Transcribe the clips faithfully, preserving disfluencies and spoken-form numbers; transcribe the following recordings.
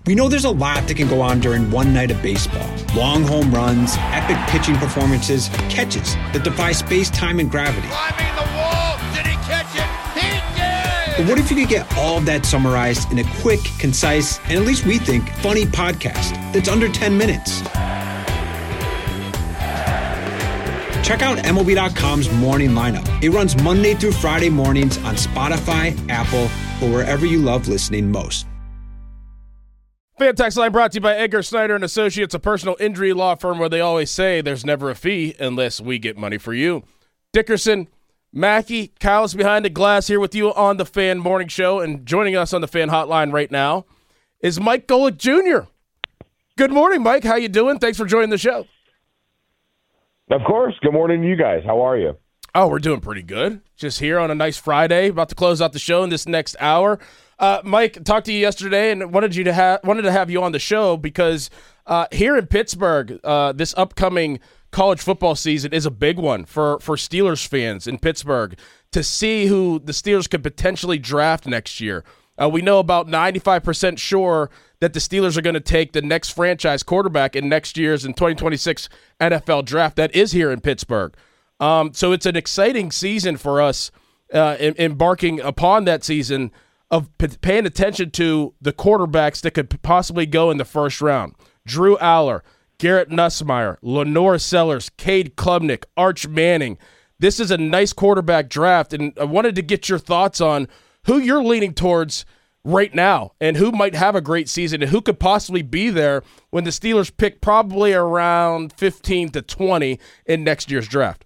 We know there's a lot that can go on during one night of baseball. Long home runs, epic pitching performances, catches that defy space, time, and gravity. Climbing the wall, did he catch it? He did! But what if you could get all of that summarized in a quick, concise, and at least we think, funny podcast that's under ten minutes? Check out M L B dot com's Morning Lineup. It runs Monday through Friday mornings on Spotify, Apple, or wherever you love listening most. Fan Text Line brought to you by Edgar Snyder and Associates, a personal injury law firm where they always say there's never a fee unless we get money for you. Dickerson, Mackey, Kyle's behind the glass here with you on the Fan Morning Show, and joining us on the Fan Hotline right now is Mike Golic Junior Good morning, Mike. How you doing? Thanks for joining the show. Of course. Good morning to you guys. How are you? Oh, we're doing pretty good. Just here on a nice Friday, about to close out the show in this next hour. Uh, Mike, talked to you yesterday and wanted you to have wanted to have you on the show because uh, here in Pittsburgh, uh, this upcoming college football season is a big one for, for Steelers fans in Pittsburgh to see who the Steelers could potentially draft next year. Uh, we know about ninety-five percent sure that the Steelers are going to take the next franchise quarterback in next year's in twenty twenty-six N F L draft that is here in Pittsburgh. Um, so it's an exciting season for us uh, em- embarking upon that season of p- paying attention to the quarterbacks that could possibly go in the first round. Drew Aller, Garrett Nussmeier, Lenore Sellers, Cade Klubnik, Arch Manning. This is a nice quarterback draft, and I wanted to get your thoughts on who you're leaning towards right now and who might have a great season and who could possibly be there when the Steelers pick probably around fifteen to twenty in next year's draft.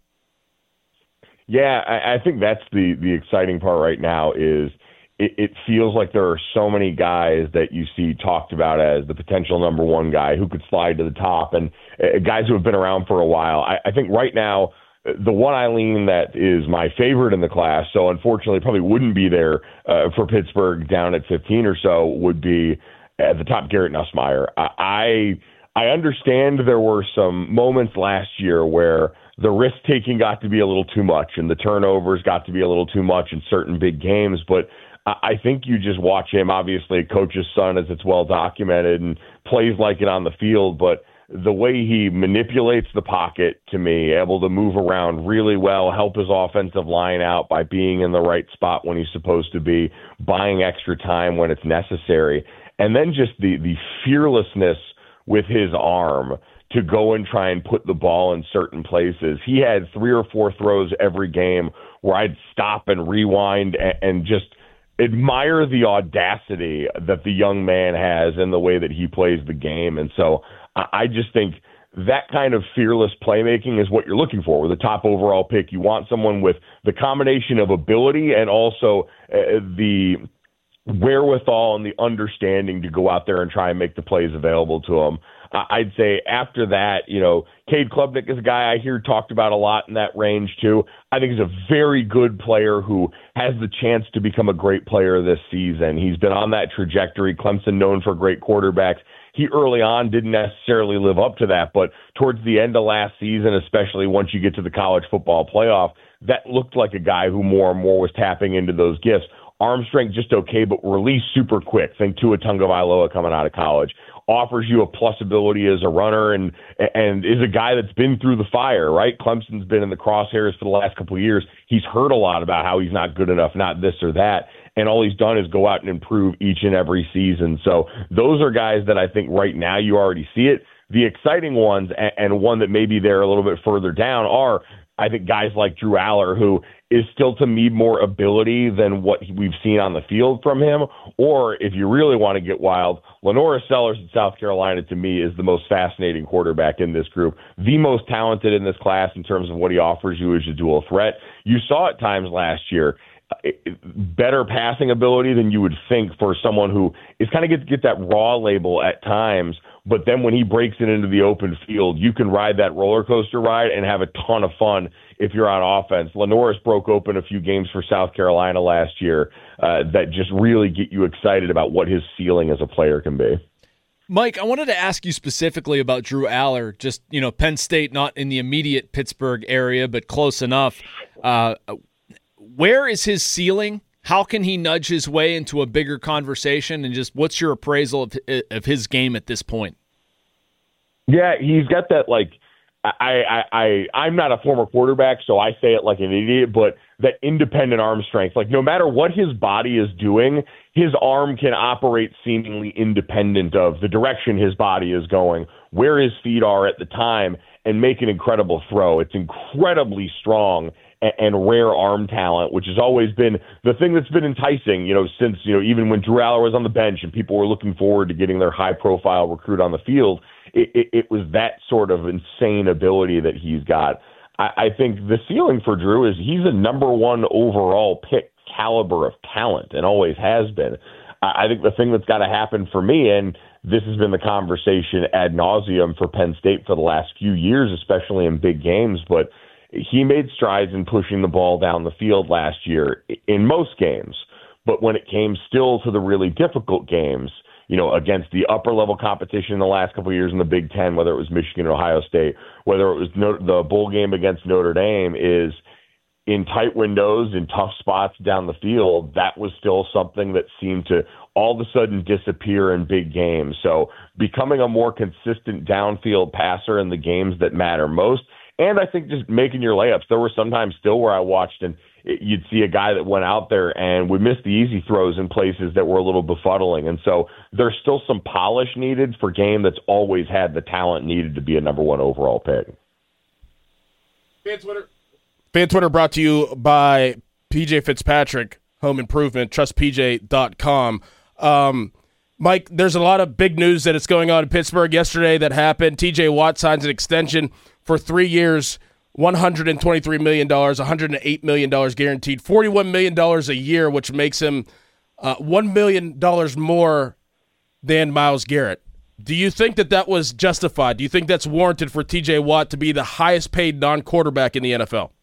Yeah, I, I think that's the, the exciting part right now is it, it feels like there are so many guys that you see talked about as the potential number one guy who could slide to the top, and uh, guys who have been around for a while. I, I think right now the one I lean that is my favorite in the class, so unfortunately probably wouldn't be there uh, for Pittsburgh down at fifteen or so, would be at the top Garrett Nussmeier. I I understand there were some moments last year where the risk-taking got to be a little too much and the turnovers got to be a little too much in certain big games, but I think you just watch him, obviously a coach's son, as it's well documented, and plays like it on the field, but the way he manipulates the pocket, to me, able to move around really well, help his offensive line out by being in the right spot when he's supposed to be, buying extra time when it's necessary, and then just the the fearlessness with his arm to go and try and put the ball in certain places. He had three or four throws every game where I'd stop and rewind and, and just admire the audacity that the young man has in the way that he plays the game. And so I just think that kind of fearless playmaking is what you're looking for with a top overall pick. You want someone with the combination of ability and also uh, the wherewithal and the understanding to go out there and try and make the plays available to him. I'd say after that, you know, Cade Klubnik is a guy I hear talked about a lot in that range too. I think he's a very good player who has the chance to become a great player this season. He's been on that trajectory. Clemson known for great quarterbacks. He early on didn't necessarily live up to that, but towards the end of last season, especially once you get to the college football playoff, that looked like a guy who more and more was tapping into those gifts. Arm strength just okay, but release super quick. Think Tua Tagovailoa coming out of college. Offers you a plus ability as a runner and and is a guy that's been through the fire, right? Clemson's been in the crosshairs for the last couple of years. He's heard a lot about how he's not good enough, not this or that, and all he's done is go out and improve each and every season. So those are guys that I think right now you already see it. The exciting ones, and, and one that maybe they're a little bit further down, are I think guys like Drew Aller, who is still to me more ability than what we've seen on the field from him. Or if you really want to get wild, Lenore Sellers in South Carolina, to me, is the most fascinating quarterback in this group, the most talented in this class in terms of what he offers you as a dual threat. You saw at times last year better passing ability than you would think for someone who is kind of get get that raw label at times, but then when he breaks it into the open field, you can ride that roller coaster ride and have a ton of fun if you're on offense. Lenoris broke open a few games for South Carolina last year uh, that just really get you excited about what his ceiling as a player can be. Mike, I wanted to ask you specifically about Drew Aller, just, you know, Penn State, not in the immediate Pittsburgh area, but close enough. Uh, where is his ceiling? how can he nudge his way into a bigger conversation, and just what's your appraisal of, of his game at this point? Yeah, he's got that, like, I, I, I, I'm not a former quarterback, so I say it like an idiot, but that independent arm strength. Like, no matter what his body is doing, his arm can operate seemingly independent of the direction his body is going, where his feet are at the time, and make an incredible throw. It's incredibly strong and, and rare arm talent, which has always been the thing that's been enticing, you know, since, you know, even when Drew Aller was on the bench and people were looking forward to getting their high-profile recruit on the field. It, it, it was that sort of insane ability that he's got. I, I think the ceiling for Drew is he's a number one overall pick caliber of talent and always has been. I, I think the thing that's got to happen for me, and this has been the conversation ad nauseum for Penn State for the last few years, especially in big games, but he made strides in pushing the ball down the field last year in most games. But when it came still to the really difficult games, you know, against the upper level competition in the last couple of years in the Big Ten, whether it was Michigan or Ohio State, whether it was no, the bowl game against Notre Dame, is in tight windows, in tough spots down the field, that was still something that seemed to all of a sudden disappear in big games. So becoming a more consistent downfield passer in the games that matter most, and I think just making your layups. There were sometimes still where I watched and you'd see a guy that went out there and would miss the easy throws in places that were a little befuddling. And so there's still some polish needed for a game that's always had the talent needed to be a number one overall pick. Fan Twitter. Fan Twitter brought to you by P J Fitzpatrick, Home Improvement, trust P J dot com. Um, Mike, there's a lot of big news that is going on in Pittsburgh yesterday that happened. T J Watt signs an extension for three years, one hundred twenty-three million dollars, one hundred eight million dollars guaranteed, forty-one million dollars a year, which makes him uh, one million dollars more than Myles Garrett. Do you think that that was justified? Do you think that's warranted for T J Watt to be the highest paid non-quarterback in the N F L?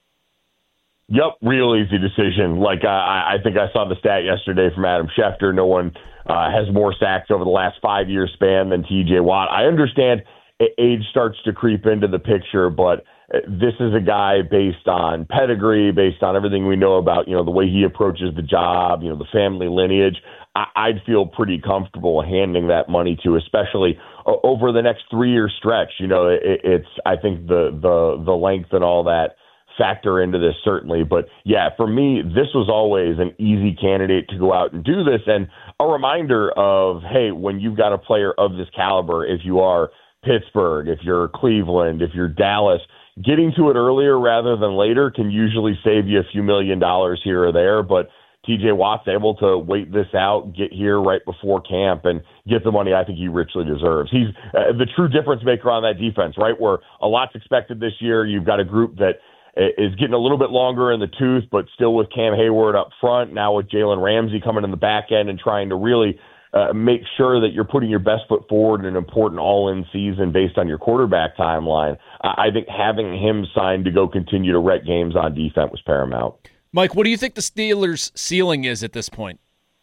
Yep, real easy decision. Like, uh, I think I saw the stat yesterday from Adam Schefter. No one uh, has more sacks over the last five-year span than T J Watt. I understand age starts to creep into the picture, but this is a guy based on pedigree, based on everything we know about, you know, the way he approaches the job, you know, the family lineage. I- I'd feel pretty comfortable handing that money to, especially uh, over the next three-year stretch. You know, it, it's, I think the, the, the length and all that factor into this certainly. But yeah, for me, this was always an easy candidate to go out and do this. And a reminder of, hey, when you've got a player of this caliber, if you are Pittsburgh, if you're Cleveland, if you're Dallas, getting to it earlier rather than later can usually save you a few million dollars here or there. But T J Watt's able to wait this out, get here right before camp, and get the money I think he richly deserves. He's uh, the true difference maker on that defense, right? Where a lot's expected this year. You've got a group that is getting a little bit longer in the tooth, but still with Cam Hayward up front, now with Jalen Ramsey coming in the back end and trying to really uh, make sure that you're putting your best foot forward in an important all-in season based on your quarterback timeline. I think having him signed to go continue to wreck games on defense was paramount. Mike, what do you think the Steelers' ceiling is at this point?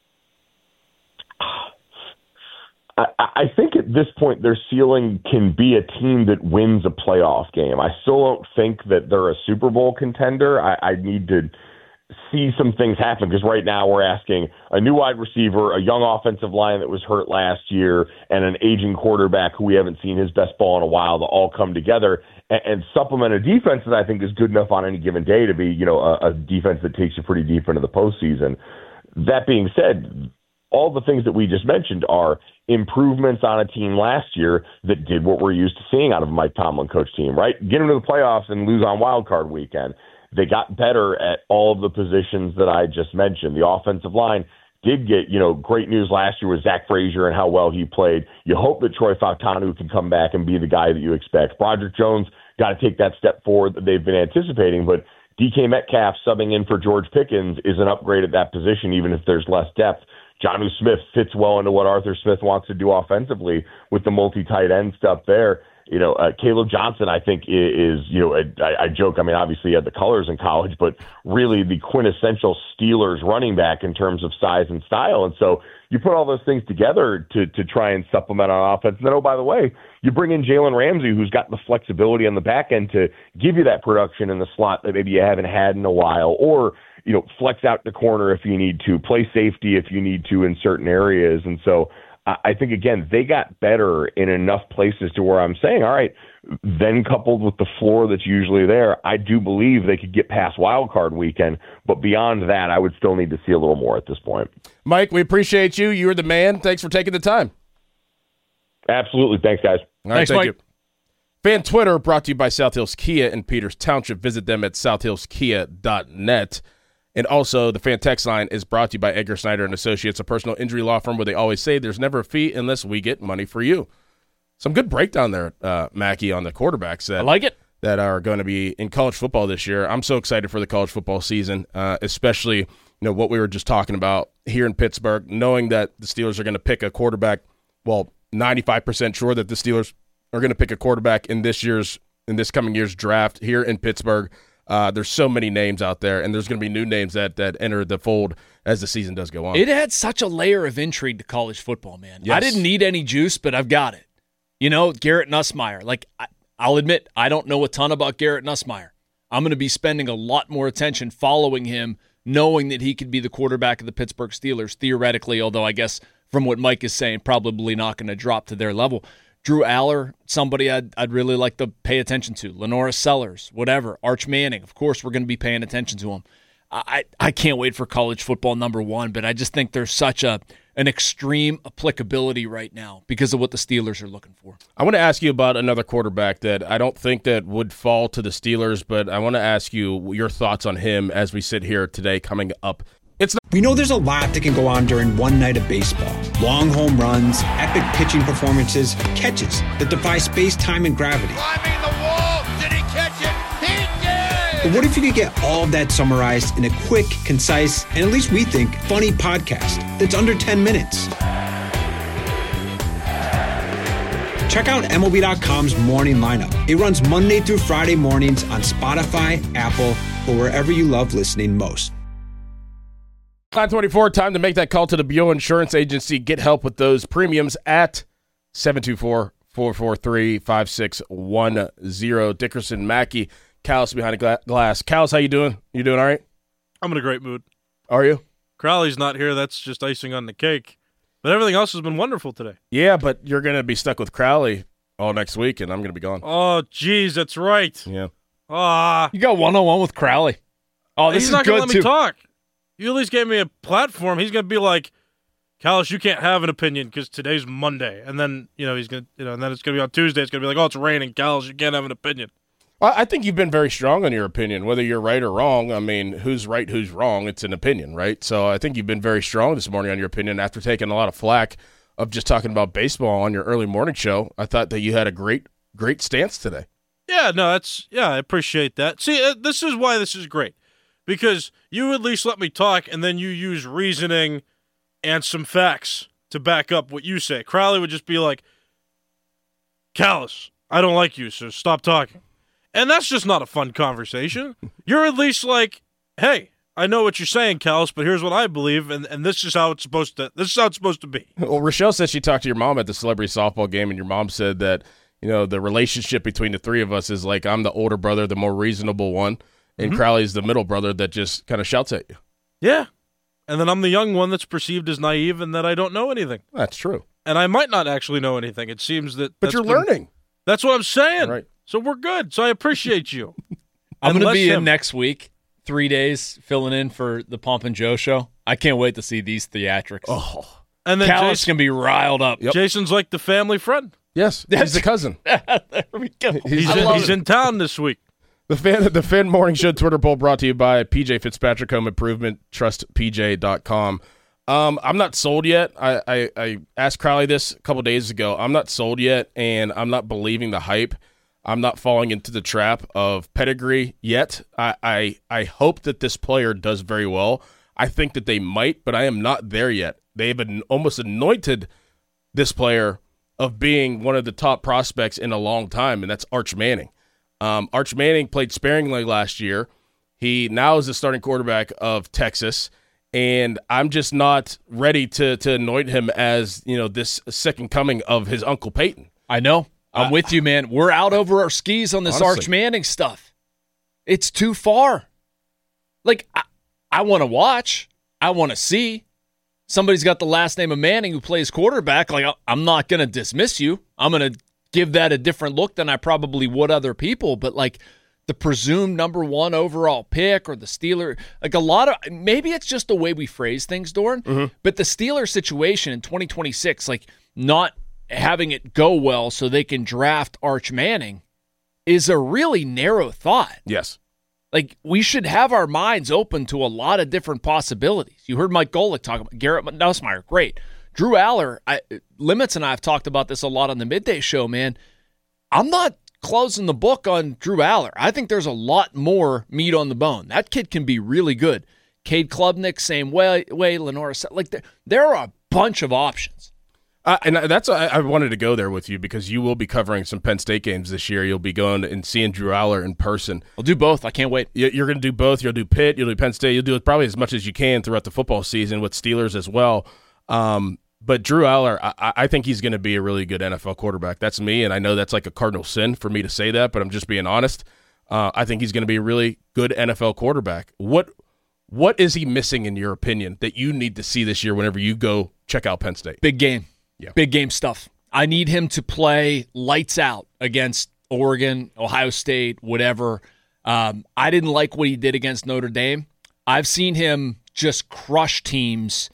I, I think at this point their ceiling can be a team that wins a playoff game. I still don't think that they're a Super Bowl contender. I, I need to see some things happen because right now we're asking a new wide receiver, a young offensive line that was hurt last year, and an aging quarterback who we haven't seen his best ball in a while to all come together and, and supplement a defense that I think is good enough on any given day to be, you know, a, a defense that takes you pretty deep into the postseason. That being said, all the things that we just mentioned are improvements on a team last year that did what we're used to seeing out of a Mike Tomlin coach team, right? Get into the playoffs and lose on wild card weekend. They got better at all of the positions that I just mentioned. The offensive line did get, you know, great news last year with Zach Frazier and how well he played. You hope that Troy Fautanu can come back and be the guy that you expect. Broderick Jones got to take that step forward that they've been anticipating, but D K Metcalf subbing in for George Pickens is an upgrade at that position, even if there's less depth. Jonnu Smith fits well into what Arthur Smith wants to do offensively with the multi-tight end stuff there. You know, uh, Caleb Johnson, I think, is, is you know, a, I, I joke, I mean, obviously he had the colors in college, but really the quintessential Steelers running back in terms of size and style. And so you put all those things together to to try and supplement on offense. And then, oh, by the way, you bring in Jalen Ramsey, who's got the flexibility on the back end to give you that production in the slot that maybe you haven't had in a while. Or you know, flex out the corner if you need to, play safety if you need to in certain areas. And so uh, I think, again, they got better in enough places to where I'm saying, all right, then coupled with the floor that's usually there, I do believe they could get past wild card weekend. But beyond that, I would still need to see a little more at this point. Mike, we appreciate you. You're the man. Thanks for taking the time. Absolutely. Thanks, guys. All right, Thanks, thank Mike. you. Fan Twitter brought to you by South Hills Kia in Peters Township. Visit them at south hills kia dot net. And also, the Fan Text line is brought to you by Edgar Snyder and Associates, a personal injury law firm where they always say there's never a fee unless we get money for you. Some good breakdown there, uh, Mackey, on the quarterbacks that I like it. that are going to be in college football this year. I'm so excited for the college football season, uh, especially you know what we were just talking about here in Pittsburgh, knowing that the Steelers are going to pick a quarterback. Well, ninety-five percent sure that the Steelers are going to pick a quarterback in this year's in this coming year's draft here in Pittsburgh. Uh, there's so many names out there, and there's going to be new names that that enter the fold as the season does go on. It had such a layer of intrigue to college football, man. Yes. I didn't need any juice, but I've got it. You know, Garrett Nussmeier. Like, I, I'll admit, I don't know a ton about Garrett Nussmeier. I'm going to be spending a lot more attention following him, knowing that he could be the quarterback of the Pittsburgh Steelers, theoretically, although I guess from what Mike is saying, probably not going to drop to their level. Drew Aller, somebody I'd, I'd really like to pay attention to. Lenora Sellers, whatever. Arch Manning, of course, we're going to be paying attention to him. I, I can't wait for college football number one, but I just think there's such a an extreme applicability right now because of what the Steelers are looking for. I want to ask you about another quarterback that I don't think that would fall to the Steelers, but I want to ask you your thoughts on him as we sit here today coming up. It's not- We know there's a lot that can go on during one night of baseball. Long home runs, epic pitching performances, catches that defy space, time, and gravity. Climbing the wall. Did he catch it? He did! But what if you could get all of that summarized in a quick, concise, and at least we think, funny podcast that's under ten minutes? Check out M L B dot com's Morning Lineup. It runs Monday through Friday mornings on Spotify, Apple, or wherever you love listening most. nine twenty-four, time to make that call to the Buell Insurance Agency. Get help with those premiums at seven two four, four four three, five six one zero. Dickerson, Mackey, Callis behind the gla- glass. Callis, how you doing? You doing all right? I'm in a great mood. Are you? Crowley's not here. That's just icing on the cake. But everything else has been wonderful today. Yeah, but you're going to be stuck with Crowley all next week, and I'm going to be gone. Oh, geez, that's right. Yeah. Ah, You got one-on-one with Crowley. Oh, this he's is not good, gonna let too. me talk. You at least gave me a platform. He's gonna be like, Callis, you can't have an opinion because today's Monday, and then you know he's gonna, you know, and then it's gonna be on Tuesday. It's gonna be like, oh, it's raining, Callis, you can't have an opinion. Well, I think you've been very strong on your opinion, whether you're right or wrong. I mean, who's right, who's wrong? It's an opinion, right? So I think you've been very strong this morning on your opinion after taking a lot of flack of just talking about baseball on your early morning show. I thought that you had a great, great stance today. Yeah, no, that's yeah, I appreciate that. See, uh, this is why this is great. Because you at least let me talk, and then you use reasoning and some facts to back up what you say. Crowley would just be like, Callis, I don't like you, so stop talking. And that's just not a fun conversation. You're at least like, hey, I know what you're saying, Callis, but here's what I believe, and, and this is how it's supposed to this is how it's supposed to be. Well, Rochelle said she talked to your mom at the celebrity softball game, and your mom said that, you know, the relationship between the three of us is like I'm the older brother, the more reasonable one, and Mm-hmm. Crowley's the middle brother that just kind of shouts at you. Yeah. And then I'm the young one that's perceived as naive and that I don't know anything. That's true. And I might not actually know anything. It seems that But that's you're been- learning. That's what I'm saying. Right. So we're good. So I appreciate you. I'm going to Unless be in him. next week, three days, filling in for the Pomp and Joe show. I can't wait to see these theatrics. Oh, And then Callis Jason, can be riled up. Yep. Jason's like the family friend. yes, he's the cousin. There we go. He's, I in, love he's it. in town this week. The fan, the fan morning show Twitter poll brought to you by P J Fitzpatrick Home Improvement, trust P J dot com. Um, I'm not sold yet. I, I, I asked Crowley this a couple days ago. I'm not sold yet, and I'm not believing the hype. I'm not falling into the trap of pedigree yet. I, I, I hope that this player does very well. I think that they might, but I am not there yet. They've an, almost anointed this player of being one of the top prospects in a long time, and that's Arch Manning. Um, Arch Manning played sparingly last year. He now is the starting quarterback of Texas, and I'm just not ready to to anoint him as, you know, this second coming of his Uncle Peyton. I know. I'm Uh, with you, man. We're out over our skis on this Honestly. Arch Manning stuff. It's too far. Like, I, I want to watch. I want to see. Somebody's got the last name of Manning who plays quarterback. Like, I'm not going to dismiss you. I'm going to give that a different look than I probably would other people. But, like, the presumed number one overall pick or the Steeler, like a lot of, maybe it's just the way we phrase things, Doran, mm-hmm. but the Steeler situation in twenty twenty-six, like not having it go well so they can draft Arch Manning is a really narrow thought. Yes. Like, we should have our minds open to a lot of different possibilities. You heard Mike Golick talk about Garrett Nussmeier. Great. Drew Aller, I, Limits and I have talked about this a lot on the Midday Show, man. I'm not closing the book on Drew Aller. I think there's a lot more meat on the bone. That kid can be really good. Cade Klubnik, same way. way Lenora, like there, there are a bunch of options. Uh, and that's I, I wanted to go there with you because you will be covering some Penn State games this year. You'll be going and seeing Drew Aller in person. I'll do both. I can't wait. You're going to do both. You'll do Pitt. You'll do Penn State. You'll do it probably as much as you can throughout the football season with Steelers as well. Um, But Drew Aller, I, I think he's going to be a really good N F L quarterback. That's me, and I know that's like a cardinal sin for me to say that, but I'm just being honest. Uh, I think he's going to be a really good N F L quarterback. What what is he missing, in your opinion, that you need to see this year whenever you go check out Penn State? Big game. Yeah. Big game stuff. I need him to play lights out against Oregon, Ohio State, whatever. Um, I didn't like what he did against Notre Dame. I've seen him just crush teams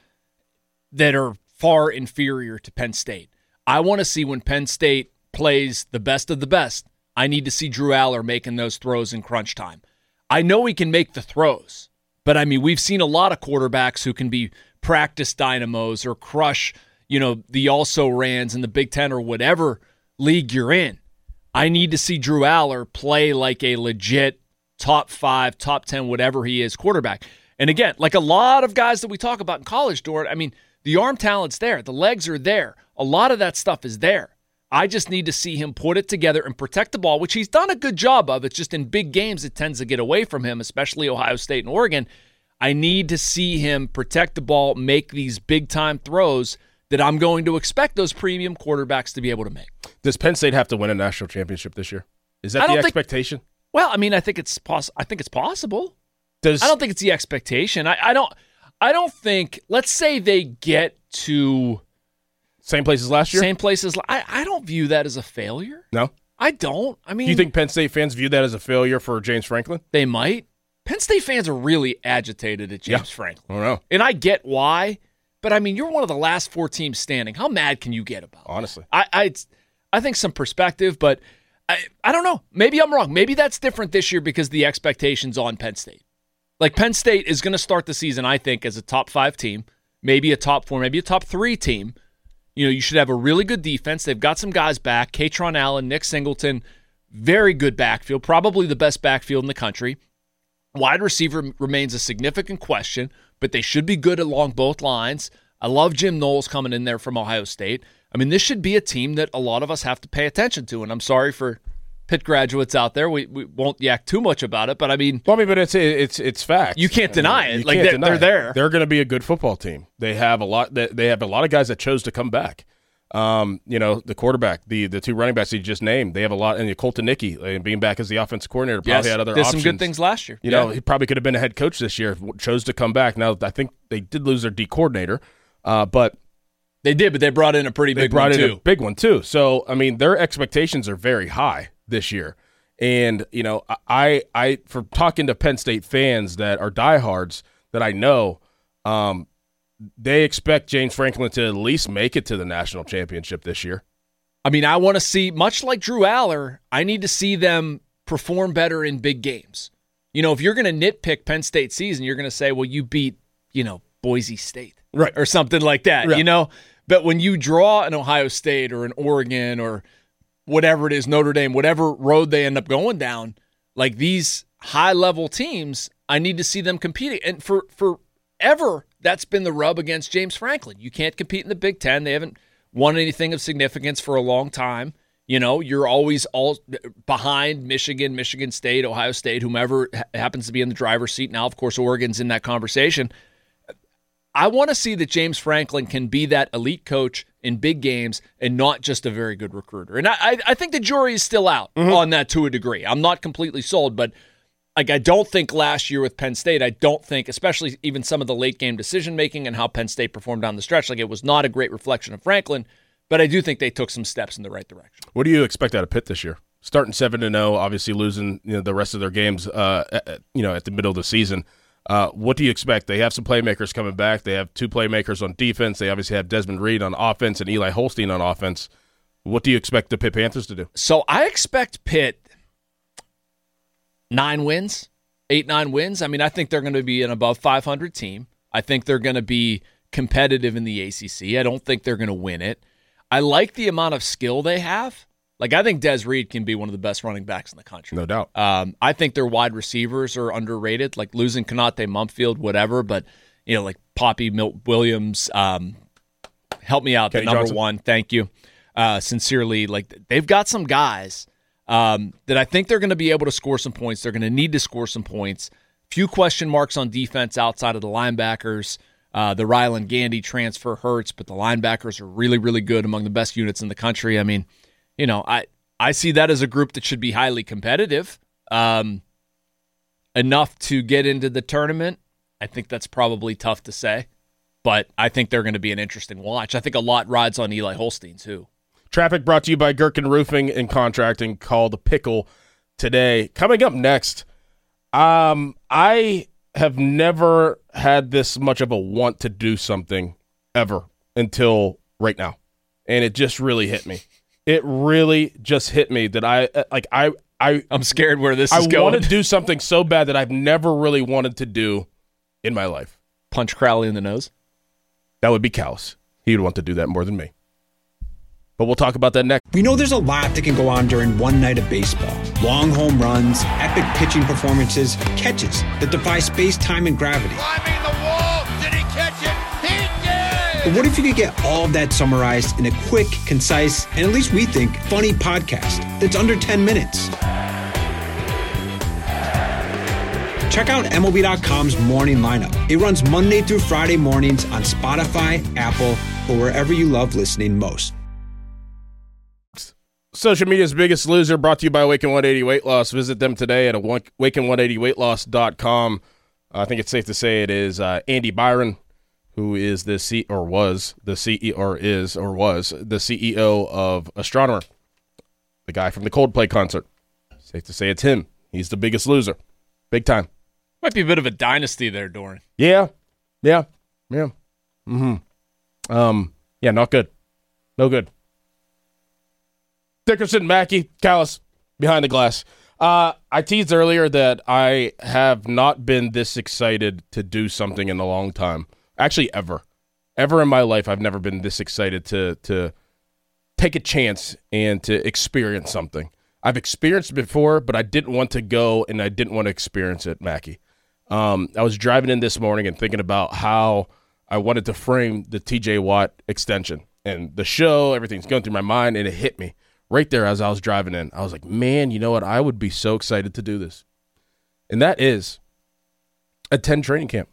that are far inferior to Penn State. I want to see when Penn State plays the best of the best. I need to see Drew Aller making those throws in crunch time. I know he can make the throws, but I mean, we've seen a lot of quarterbacks who can be practice dynamos or crush, you know, the also-rans in the Big Ten or whatever league you're in. I need to see Drew Aller play like a legit top five, top ten, whatever he is, quarterback. And again, like a lot of guys that we talk about in college, Doran, I mean, the arm talent's there. The legs are there. A lot of that stuff is there. I just need to see him put it together and protect the ball, which he's done a good job of. It's just in big games it tends to get away from him, especially Ohio State and Oregon. I need to see him protect the ball, make these big-time throws that I'm going to expect those premium quarterbacks to be able to make. Does Penn State have to win a national championship this year? Is that I the don't think- expectation? Well, I mean, I think it's poss- I think it's possible. Does I don't think it's the expectation. I, I don't I don't think, let's say they get to same place as last year? same places. I, I don't view that as a failure. No? I don't. I mean, Do you think Penn State fans view that as a failure for James Franklin? they might? Penn State fans are really agitated at James Yeah. Franklin. I don't know. And I get why, but I mean, you're one of the last four teams standing. How mad can you get about it? Honestly. I, I, I think some perspective, but I, I don't know. Maybe I'm wrong. Maybe that's different this year because the expectation's on Penn State. Like, Penn State is going to start the season, I think, as a top five team, maybe a top four, maybe a top three team. You know, you should have a really good defense. They've got some guys back. Katron Allen, Nick Singleton, very good backfield, probably the best backfield in the country. Wide receiver remains a significant question, but they should be good along both lines. I love Jim Knowles coming in there from Ohio State. I mean, this should be a team that a lot of us have to pay attention to, and I'm sorry for Pitt graduates out there. We we won't yak too much about it, but I mean, Well, I mean, but it's it's it's fact. You can't deny I mean, it. you Like, can't they're- deny they're it. there. They're going to be a good football team. They have a lot. They they have a lot of guys that chose to come back. Um, you know, the quarterback, the the two running backs you just named, they have a lot. And Colton Nicky, uh, being back as the offensive coordinator, probably yes, had other did options. some good things last year. You Yeah. know, he probably could have been a head coach this year. Chose to come back. Now, I think they did lose their D coordinator, uh, but They did, but they brought in a pretty they big brought one in too. a big one too. So, I mean, their expectations are very high this year. And, you know, I, I, for talking to Penn State fans that are diehards that I know, um, they expect James Franklin to at least make it to the national championship this year. I mean, I want to see, much like Drew Aller, I need to see them perform better in big games. You know, if you're going to nitpick Penn State season, you're going to say, well, you beat, you know, Boise State. Right. Or something like that, Yeah. you know? But when you draw an Ohio State or an Oregon or whatever it is, Notre Dame, whatever road they end up going down, like these high-level teams, I need to see them competing. And for forever, that's been the rub against James Franklin. You can't compete in the Big Ten. They haven't won anything of significance for a long time. You know, you're always all behind Michigan, Michigan State, Ohio State, whomever ha- happens to be in the driver's seat. Now, of course, Oregon's in that conversation. I want to see that James Franklin can be that elite coach in big games and not just a very good recruiter. And I, I think the jury is still out mm-hmm. on that to a degree. I'm not completely sold, but like I don't think last year with Penn State, I don't think, especially even some of the late game decision making and how Penn State performed down the stretch, like it was not a great reflection of Franklin. But I do think they took some steps in the right direction. What do you expect out of Pitt this year? Starting seven and zero, obviously losing you know, the rest of their games, uh, at, you know, at the middle of the season. Uh, what do you expect? They have some playmakers coming back. They have two playmakers on defense. They obviously have Desmond Reed on offense and Eli Holstein on offense. What do you expect the Pitt Panthers to do? So I expect Pitt nine wins, eight, nine wins. I mean, I think they're going to be an above five hundred team. I think they're going to be competitive in the A C C. I don't think they're going to win it. I like the amount of skill they have. Like, I think Des Reed can be one of the best running backs in the country. No doubt. Um, I think their wide receivers are underrated. Like, losing Konate Mumfield, whatever, but, you know, like Poppy Milt Williams, um, help me out, Kenny the number Johnson. one. Thank you. Uh, sincerely, like, they've got some guys um, that I think they're going to be able to score some points. They're going to need to score some points. Few question marks on defense outside of the linebackers. Uh, the Ryland Gandy transfer hurts, but the linebackers are really, really good, among the best units in the country. I mean, you know, I, I see that as a group that should be highly competitive. Um, enough to get into the tournament, I think that's probably tough to say, but I think they're going to be an interesting watch. I think a lot rides on Eli Holstein, too. Traffic brought to you by Gherkin Roofing and Contracting, called the Pickle today. Coming up next, um, I have never had this much of a want to do something ever until right now, and it just really hit me. It really just hit me that I like I I I'm scared where this is I going. want to do something so bad that I've never really wanted to do in my life. Punch Crowley in the nose. That would be Callis. He would want to do that more than me. But we'll talk about that next. We know there's a lot that can go on during one night of baseball. Long home runs, epic pitching performances, catches that defy space, time, and gravity. Climbing the wall. Did he catch it? He did! But what if you could get all of that summarized in a quick, concise, and at least we think, funny podcast that's under ten minutes? Check out M L B dot com's Morning Lineup. It runs Monday through Friday mornings on Spotify, Apple, or wherever you love listening most. Social media's biggest loser, brought to you by Awaken one eighty Weight Loss. Visit them today at awaken one eighty weight loss dot com. I think it's safe to say it is uh, Andy Byron, who is the C or was the C E O or is or was the C E O of Astronomer, the guy from the Coldplay concert. Safe to say it's him. He's the biggest loser, big time. Might be a bit of a dynasty there, Doran. Yeah, yeah, yeah. Mm-hmm. Um, yeah, not good. No good. Dickerson, Mackey, Callis, behind the glass. Uh, I teased earlier that I have not been this excited to do something in a long time. Actually, ever. Ever in my life, I've never been this excited to to take a chance and to experience something. I've experienced it before, but I didn't want to go and I didn't want to experience it, Mackey. Um, I was driving in this morning and thinking about how I wanted to frame the T J Watt extension. And the show, everything's going through my mind, and it hit me. Right there as I was driving in, I was like, man, you know what? I would be so excited to do this. And that is attend training camp.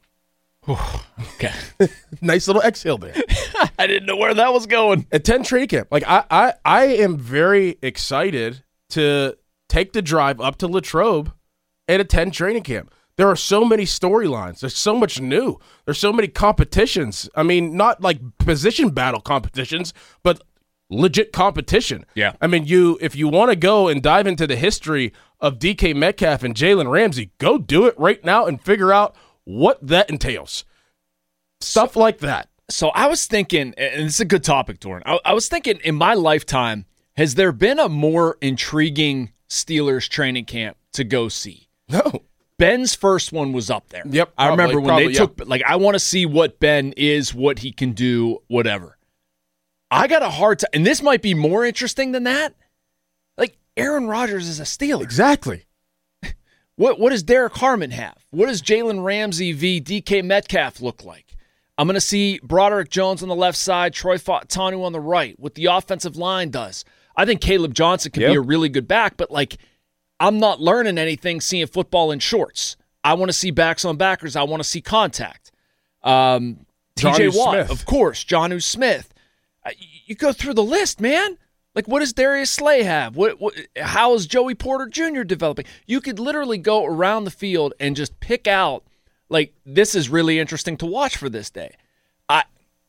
Okay. Nice little exhale there. I didn't know where that was going. Attend training camp. Like, I, I, I am very excited to take the drive up to Latrobe and attend training camp. There are so many storylines. There's so much new. There's so many competitions. I mean, not like position battle competitions, but legit competition. Yeah. I mean, you if you want to go and dive into the history of D K Metcalf and Jalen Ramsey, go do it right now and figure out what that entails. Stuff so, like that. So I was thinking, and it's a good topic, Doran. I, I was thinking in my lifetime, has there been a more intriguing Steelers training camp to go see? No. Ben's first one was up there. Yep. I probably, remember when probably, they yeah. took, like, I want to see what Ben is, what he can do, whatever. I got a hard time, and this might be more interesting than that. Like, Aaron Rodgers is a Steeler. Exactly. What what does Derek Harmon have? What does Jalen Ramsey v. D K Metcalf look like? I'm going to see Broderick Jones on the left side, Troy Fautanu on the right, what the offensive line does. I think Caleb Johnson could yep. be a really good back, but, like, I'm not learning anything seeing football in shorts. I want to see backs on backers. I want to see contact. Um, T J Watt, Smith. of course, Jonnu Smith. You go through the list, man. Like, what does Darius Slay have? What, what? How is Joey Porter Junior developing? You could literally go around the field and just pick out, like, this is really interesting to watch for this day. I,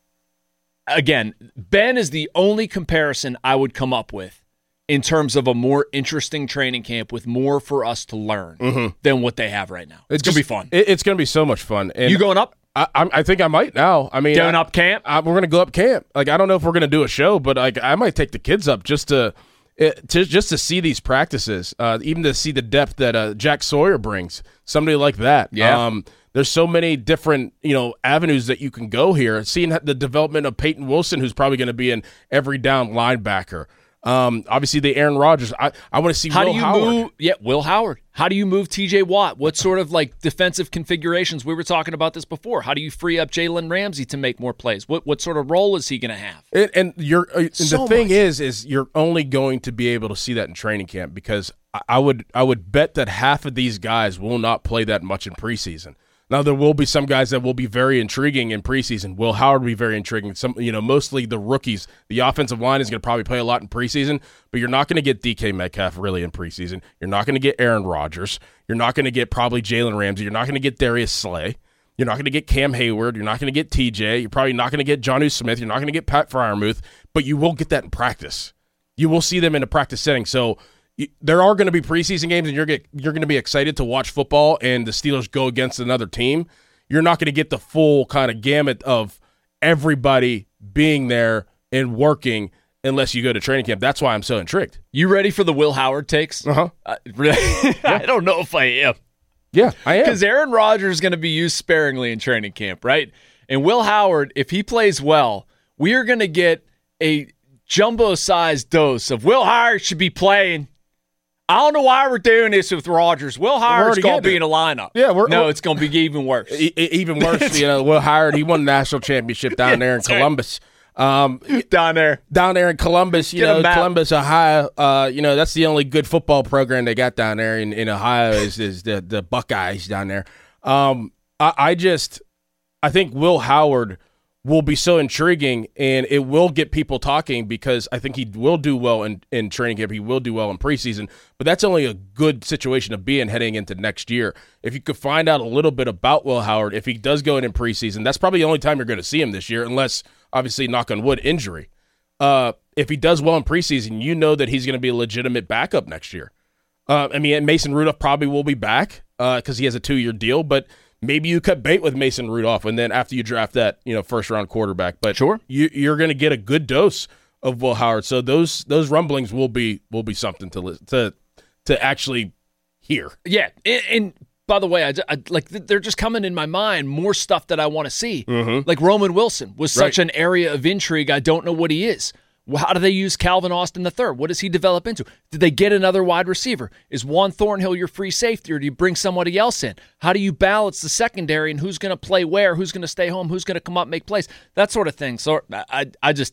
again, Ben is the only comparison I would come up with in terms of a more interesting training camp with more for us to learn mm-hmm. than what they have right now. It's, it's going to be fun. It, it's going to be so much fun. And you going up? I, I think I might now. I mean, going I, up camp. I, we're gonna go up camp. Like, I don't know if we're gonna do a show, but like I might take the kids up just to, it, to just to see these practices, uh, even to see the depth that uh, Jack Sawyer brings. Somebody like that. Yeah. Um, there's so many different you know avenues that you can go here. Seeing the development of Peyton Wilson, who's probably going to be an every down linebacker. Um, obviously the Aaron Rodgers. I, I want to see How Will do you Howard. move? Yeah, Will Howard. How do you move T J Watt? What sort of like defensive configurations? We were talking about this before. How do you free up Jalen Ramsey to make more plays? What what sort of role is he going to have? And, and you're uh, and So the thing much. is, is you're only going to be able to see that in training camp because I, I would I would bet that half of these guys will not play that much in preseason. Now there will be some guys that will be very intriguing in preseason. Will Howard will be very intriguing. Some, you know, mostly the rookies. The offensive line is going to probably play a lot in preseason, but you're not going to get D K Metcalf really in preseason. You're not going to get Aaron Rodgers. You're not going to get probably Jalen Ramsey. You're not going to get Darius Slay. You're not going to get Cam Hayward. You're not going to get T J. You're probably not going to get Jonnu Smith. You're not going to get Pat Freiermuth, but you will get that in practice. You will see them in a practice setting. So you, there are going to be preseason games, and you're get, you're going to be excited to watch football, and the Steelers go against another team. You're not going to get the full kind of gamut of everybody being there and working unless you go to training camp. That's why I'm so intrigued. You ready for the Will Howard takes? Uh-huh. Uh, really? I don't know if I am. Yeah, I am. Because Aaron Rodgers is going to be used sparingly in training camp, right? And Will Howard, if he plays well, we are going to get a jumbo-sized dose of Will Howard should be playing. I don't know why we're doing this with Rodgers. Will Howard's going to be in a lineup. Yeah, we're, no, we're, it's going to be even worse. E- even worse, you know. Will Howard, he won a national championship down Yeah, there in that's right. Columbus. Um, Down there. down there in Columbus, you Get a know, map. Columbus, Ohio. Uh, you know, that's the only good football program they got down there in, in Ohio is, is the the Buckeyes down there. Um, I, I just, I think Will Howard will be so intriguing, and it will get people talking because I think he will do well in, in training camp. He will do well in preseason, but that's only a good situation to be in heading into next year. If you could find out a little bit about Will Howard, if he does go in in preseason, that's probably the only time you're going to see him this year, unless, obviously, knock on wood, injury. Uh, if he does well in preseason, you know that he's going to be a legitimate backup next year. Uh, I mean, Mason Rudolph probably will be back because uh, he has a two-year deal, but maybe you cut bait with Mason Rudolph, and then after you draft that, you know, first-round quarterback. But Sure. you, you're going to get a good dose of Will Howard. So those those rumblings will be will be something to li- to to actually hear. Yeah, and, and by the way, I, I, like they're just coming in my mind more stuff that I want to see. Mm-hmm. Like Roman Wilson was such Right. an area of intrigue. I don't know what he is. Well, how do they use Calvin Austin the third? What does he develop into? Did they get another wide receiver? Is Juan Thornhill your free safety, or do you bring somebody else in? How do you balance the secondary and who's going to play where? Who's going to stay home? Who's going to come up and make plays? That sort of thing. So I, I just,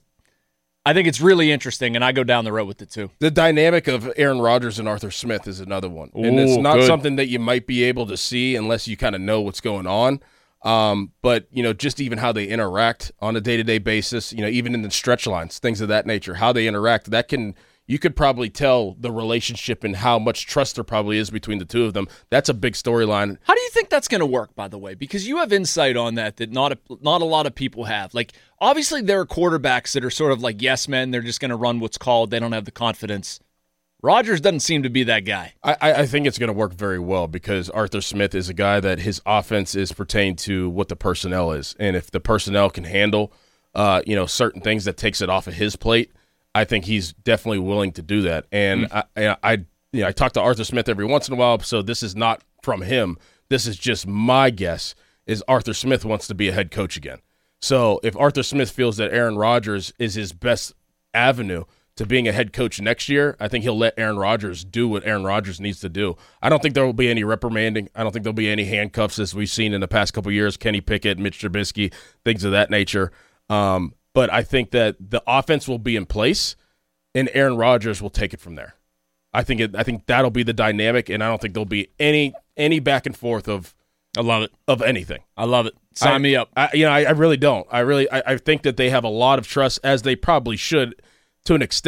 I think it's really interesting, and I go down the road with it too. The dynamic of Aaron Rodgers and Arthur Smith is another one. And it's Ooh, not good. something that you might be able to see unless you kind of know what's going on. Um, but, you know, just even how they interact on a day-to-day basis, you know, even in the stretch lines, things of that nature, how they interact, that can, you could probably tell the relationship and how much trust there probably is between the two of them. That's a big storyline. How do you think that's going to work, by the way? Because you have insight on that that not a, not a lot of people have. Like, obviously there are quarterbacks that are sort of like yes men. They're just going to run what's called. They don't have the confidence. Rodgers doesn't seem to be that guy. I, I think it's going to work very well because Arthur Smith is a guy that his offense is pertained to what the personnel is. And if the personnel can handle, uh, you know, certain things that takes it off of his plate, I think he's definitely willing to do that. And mm. I, I, you know, I talk to Arthur Smith every once in a while, so this is not from him. This is just my guess, is Arthur Smith wants to be a head coach again. So if Arthur Smith feels that Aaron Rodgers is his best avenue to being a head coach next year, I think he'll let Aaron Rodgers do what Aaron Rodgers needs to do. I don't think there will be any reprimanding. I don't think there'll be any handcuffs as we've seen in the past couple of years, Kenny Pickett, Mitch Trubisky, things of that nature. Um, but I think that the offense will be in place, and Aaron Rodgers will take it from there. I think it, I think that'll be the dynamic, and I don't think there'll be any any back and forth of I love it. of anything. I love it. Sign I, me up. I, you know, I, I really don't. I really I, I think that they have a lot of trust, as they probably should, to an extent,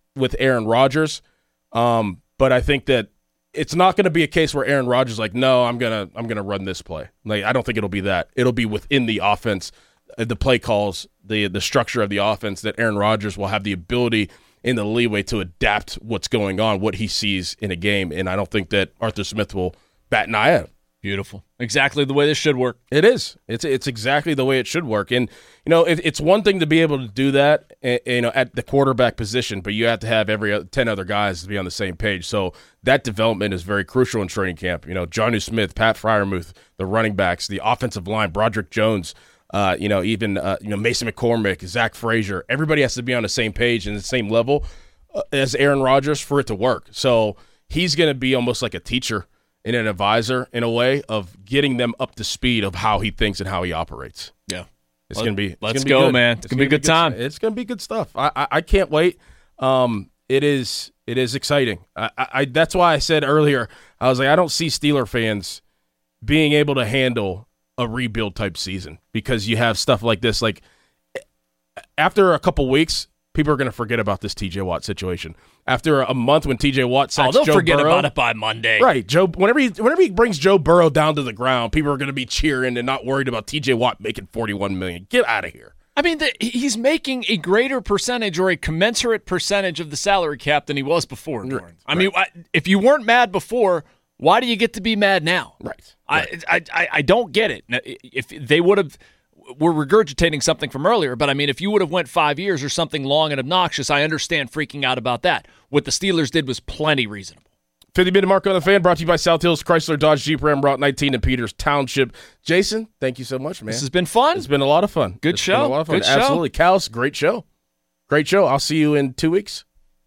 with Aaron Rodgers, um, but I think that it's not going to be a case where Aaron Rodgers is like, no, I'm gonna I'm gonna run this play. Like I don't think it'll be that. It'll be within the offense, the play calls, the the structure of the offense that Aaron Rodgers will have the ability and the leeway to adapt what's going on, what he sees in a game, and I don't think that Arthur Smith will bat an eye at him. Beautiful. Exactly the way this should work. It is. It's it's exactly the way it should work. And, you know, it, it's one thing to be able to do that, you know, at the quarterback position, but you have to have every ten other guys to be on the same page. So that development is very crucial in training camp. You know, Jonnu Smith, Pat Freiermuth, the running backs, the offensive line, Broderick Jones, uh, you know, even, uh, you know, Mason McCormick, Zach Frazier. Everybody has to be on the same page and the same level uh, as Aaron Rodgers for it to work. So he's going to be almost like a teacher and an advisor in a way of getting them up to speed of how he thinks and how he operates. Yeah. It's Let, gonna be. It's let's gonna be go, good. man. It's, it's gonna, gonna be a good, good time. It's gonna be good stuff. I I, I can't wait. Um, it is it is exciting. I, I, I that's why I said earlier. I was like, I don't see Steeler fans being able to handle a rebuild type season because you have stuff like this. Like after a couple weeks, people are gonna forget about this T J Watt situation. After a month when T J Watt sacks oh, they'll Joe forget Burrow, about it by Monday. Right, Joe. Whenever he whenever he brings Joe Burrow down to the ground, people are going to be cheering and not worried about T J Watt making forty-one million dollars. Get out of here. I mean, the, he's making a greater percentage or a commensurate percentage of the salary cap than he was before. Right. I mean, I, if you weren't mad before, why do you get to be mad now? Right. I I, I, I don't get it. Now, if they would have. We're regurgitating something from earlier, but I mean, if you would have went five years or something long and obnoxious, I understand freaking out about that. What the Steelers did was plenty reasonable. fifty-minute mark on the fan brought to you by South Hills Chrysler Dodge Jeep Ram Route nineteen in Peters Township. Jason, thank you so much, man. This has been fun. It's been a lot of fun. Good it's show. Been a lot of fun. Good show. Absolutely. Callis, great show. Great show. I'll see you in two weeks.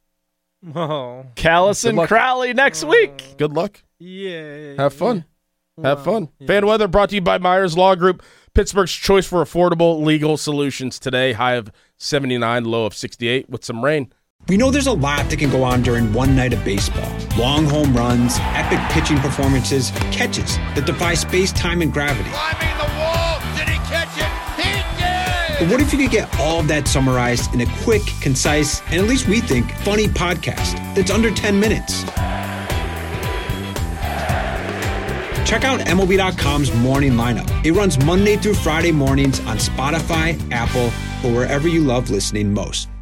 Oh. Callis and Crowley next week. Good luck. Yeah. Have fun. Have fun. Yeah. Fan weather brought to you by Myers Law Group. Pittsburgh's choice for affordable legal solutions today. High of seventy-nine, low of sixty-eight with some rain. We know there's a lot that can go on during one night of baseball. Long home runs, epic pitching performances, catches that defy space, time, and gravity. Climbing the wall. Did he catch it? He did! But what if you could get all of that summarized in a quick, concise, and at least we think, funny podcast that's under ten minutes? Check out M L B dot com's Morning Lineup. It runs Monday through Friday mornings on Spotify, Apple, or wherever you love listening most.